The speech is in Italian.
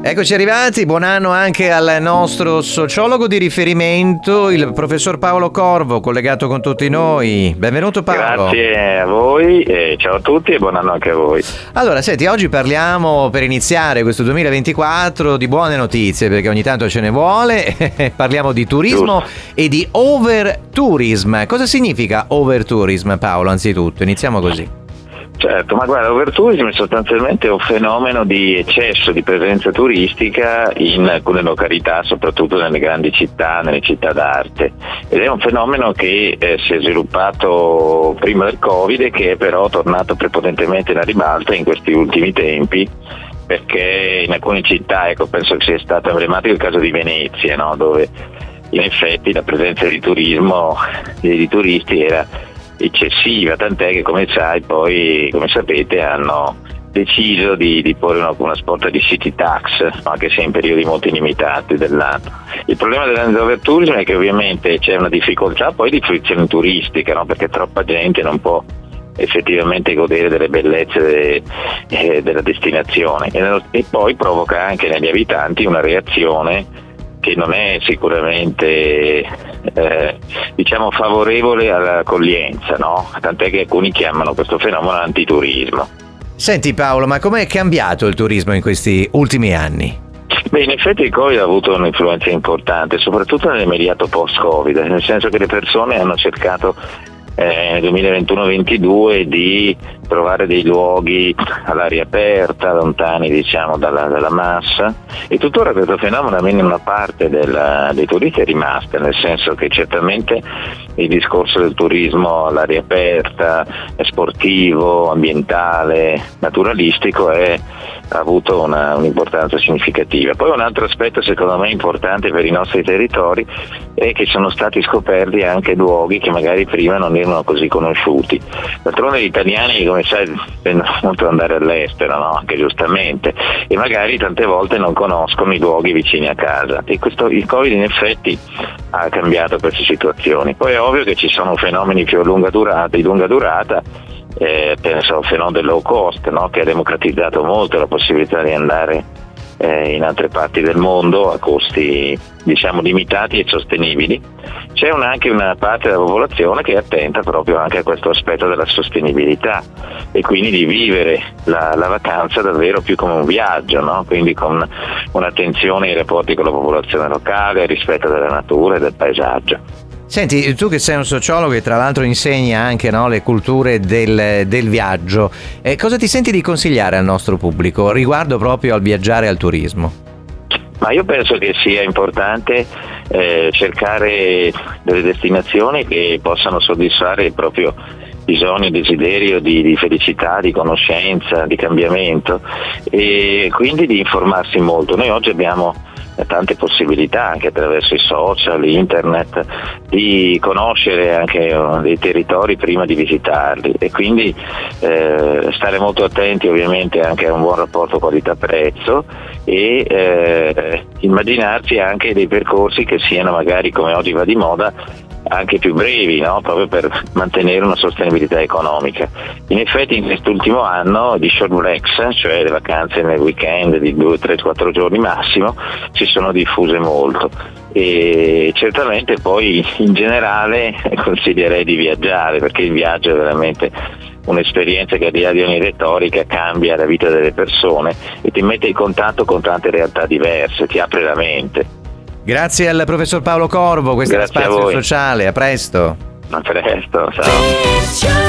Eccoci arrivati, buon anno anche al nostro sociologo di riferimento, il professor Paolo Corvo, collegato con tutti noi. Benvenuto Paolo. Grazie a voi, ciao a tutti e buon anno anche a voi. Allora, senti, oggi parliamo, per iniziare questo 2024, di buone notizie, perché ogni tanto ce ne vuole. Parliamo di turismo e di overtourism. Cosa significa overtourism, Paolo, anzitutto? Iniziamo così. Certo, ma guarda, l'overtourism è sostanzialmente un fenomeno di eccesso di presenza turistica in alcune località, soprattutto nelle grandi città, nelle città d'arte, ed è un fenomeno che si è sviluppato prima del Covid e che è però tornato prepotentemente alla ribalta in questi ultimi tempi, perché in alcune città, penso che sia stato emblematico il caso di Venezia, no? Dove in effetti la presenza di turismo e di turisti era eccessiva, tant'è che come sapete hanno deciso di porre una sorta di city tax, anche se in periodi molto limitati dell'anno. Il problema dell'overtourism è che ovviamente c'è una difficoltà poi di fruizione turistica, no? Perché troppa gente non può effettivamente godere delle bellezze della destinazione e poi provoca anche negli abitanti una reazione che non è sicuramente favorevole all'accoglienza, no? Tant'è che alcuni chiamano questo fenomeno antiturismo. Senti Paolo, ma com'è cambiato il turismo in questi ultimi anni? Beh, in effetti il Covid ha avuto un'influenza importante, soprattutto nell'immediato post-Covid, nel senso che le persone hanno cercato nel 2021-22 di trovare dei luoghi all'aria aperta, lontani dalla massa, e tuttora questo fenomeno, almeno una parte dei turisti, è rimasta, nel senso che certamente il discorso del turismo all'aria aperta, sportivo, ambientale, naturalistico ha avuto un'importanza significativa. Poi un altro aspetto secondo me importante per i nostri territori è che sono stati scoperti anche luoghi che magari prima non erano così conosciuti. D'altronde gli italiani, come sai, tendono molto ad andare all'estero, no? Anche giustamente, e magari tante volte non conoscono i luoghi vicini a casa, e il Covid in effetti ha cambiato queste situazioni. Poi è ovvio che ci sono fenomeni più di lunga durata, penso al fenomeno del low cost, no? Che ha democratizzato molto la possibilità di andare in altre parti del mondo a costi limitati e sostenibili. C'è anche una parte della popolazione che è attenta proprio anche a questo aspetto della sostenibilità e quindi di vivere la vacanza davvero più come un viaggio, no? Quindi con un'attenzione ai rapporti con la popolazione locale, al rispetto della natura e del paesaggio. Senti, tu che sei un sociologo e tra l'altro insegna anche, no, le culture del viaggio, cosa ti senti di consigliare al nostro pubblico riguardo proprio al viaggiare e al turismo? Ma io penso che sia importante cercare delle destinazioni che possano soddisfare il proprio bisogno e desiderio di felicità, di conoscenza, di cambiamento, e quindi di informarsi molto. Noi oggi abbiamo tante possibilità anche attraverso i social, internet, di conoscere anche dei territori prima di visitarli, e quindi stare molto attenti ovviamente anche a un buon rapporto qualità-prezzo e immaginarsi anche dei percorsi che siano magari, come oggi va di moda, anche più brevi, no? Proprio per mantenere una sostenibilità economica. In effetti in quest'ultimo anno di short breaks, cioè le vacanze nel weekend di 2, 3, 4 giorni massimo, si sono diffuse molto, e certamente poi in generale consiglierei di viaggiare, perché il viaggio è veramente un'esperienza che al di là di ogni retorica cambia la vita delle persone e ti mette in contatto con tante realtà diverse, ti apre la mente. Grazie al professor Paolo Corvo, questo è Spazio Sociale, a presto. A presto, ciao.